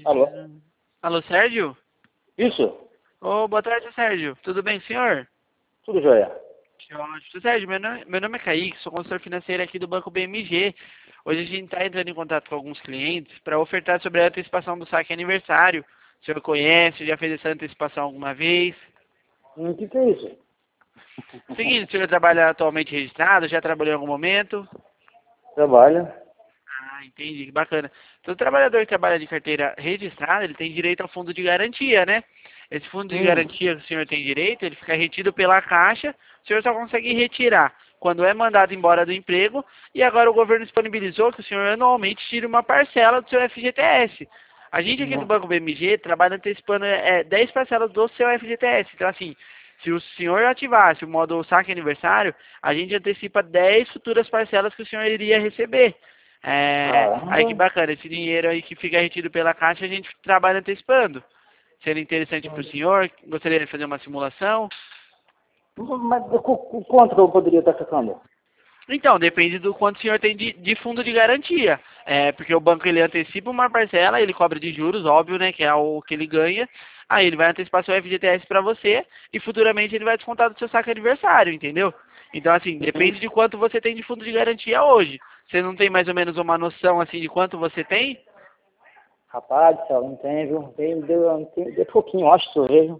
Alô? Alô, Sérgio? Isso? Ô, boa tarde, Sérgio. Tudo bem, senhor? Tudo jóia. Que ótimo. Sérgio, meu nome é Kaique, sou consultor financeiro aqui do Banco BMG. Hoje a gente está entrando em contato com alguns clientes para ofertar sobre a antecipação do saque aniversário. O senhor conhece, já fez essa antecipação alguma vez? O que é isso? Seguinte, o senhor trabalha atualmente registrado, já trabalhou em algum momento? Trabalho. Ah, entendi, que bacana. Todo trabalhador que trabalha de carteira registrada, ele tem direito ao fundo de garantia, né? Esse fundo de garantia que o senhor tem direito, ele fica retido pela Caixa, o senhor só consegue retirar quando é mandado embora do emprego, e agora o governo disponibilizou que o senhor anualmente tire uma parcela do seu FGTS. A gente aqui do Banco BMG trabalha antecipando 10 parcelas do seu FGTS. Então, assim, se o senhor ativasse o modo saque aniversário, a gente antecipa 10 futuras parcelas que o senhor iria receber. Aí que Caramba. bacana, esse dinheiro aí que fica retido pela Caixa, a gente trabalha antecipando. Seria interessante para o senhor? Gostaria de fazer uma simulação? Mas quanto que eu poderia estar sacando? Então, depende do quanto o senhor tem de fundo de garantia. Porque o banco ele antecipa uma parcela, ele cobra de juros, óbvio, né? Que é o que ele ganha. Aí ele vai antecipar seu FGTS para você e futuramente ele vai descontar do seu saque aniversário, entendeu? Então, assim, depende de quanto você tem de fundo de garantia hoje. Você não tem mais ou menos uma noção, assim, de quanto você tem? Rapaz, céu, não tem, viu? Deu pouquinho, eu acho que eu vejo.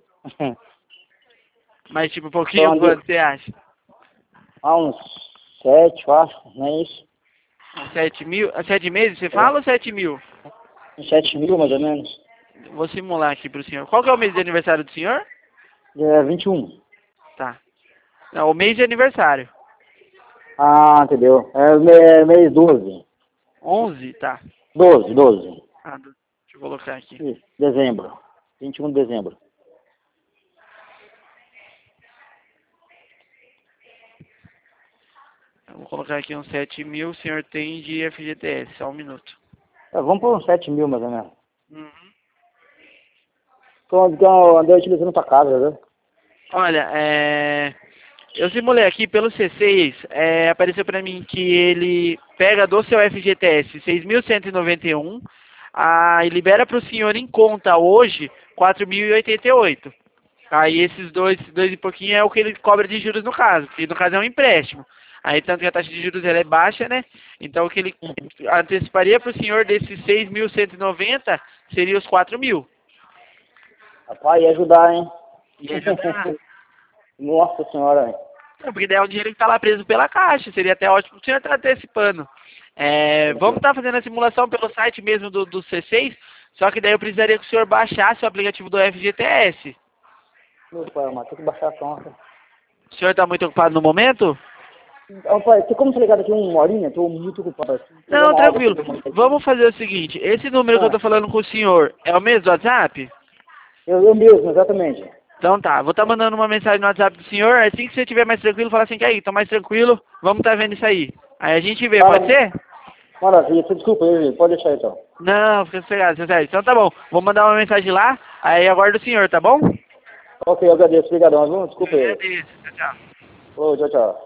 Mas, tipo, um pouquinho, quanto você acha? Uns 7, eu acho, não é isso? 7 mil? 7 meses, você fala ou 7 mil? Uns 7 mil, mais ou menos. Vou simular aqui pro senhor. Qual que é o mês de aniversário do senhor? É 21. Tá. Não, o mês de aniversário. Ah, entendeu. Mês 12. 11, tá. 12. Deixa eu colocar aqui. Isso, dezembro. 21 de dezembro. Eu vou colocar aqui uns 7 mil, o senhor tem de FGTS, só um minuto. Vamos por uns 7 mil, mais ou menos. Uhum. Então, andei utilizando pra casa, né? Olha, eu simulei aqui pelo C6, apareceu pra mim que ele pega do seu FGTS 6.191, e libera pro senhor em conta hoje 4.088. Aí esses dois e pouquinho é o que ele cobra de juros no caso, que no caso é um empréstimo. Aí tanto que a taxa de juros ela é baixa, né? Então o que ele anteciparia para o senhor desses 6.190 seria os 4.000. Rapaz, ia ajudar, hein? Ia ajudar. Nossa senhora, hein? Não, porque daí é um dinheiro que está lá preso pela Caixa. Seria até ótimo o senhor estar antecipando. Vamos estar fazendo a simulação pelo site mesmo do C6, só que daí eu precisaria que o senhor baixasse o aplicativo do FGTS. Meu pai, mas tem que baixar a conta. O senhor está muito ocupado no momento? Rapaz, tem como você ligar daqui uma horinha? Tô muito ocupado. Não, tranquilo. Vamos fazer o seguinte, esse número que eu tô falando com o senhor é o mesmo do WhatsApp? Eu mesmo, exatamente. Então tá, vou estar mandando uma mensagem no WhatsApp do senhor, assim que você estiver mais tranquilo, fala assim, que aí, tô mais tranquilo, vamos estar vendo isso aí. Aí a gente vê, pode ser? Maravilha, desculpa aí, pode deixar então. Não, fica sossegado, seu Sérgio. Então tá bom, vou mandar uma mensagem lá, aí aguardo o senhor, tá bom? Ok, eu agradeço, obrigadão, viu? Desculpa Eu aí. agradeço, tchau, tchau. Ô, tchau, tchau.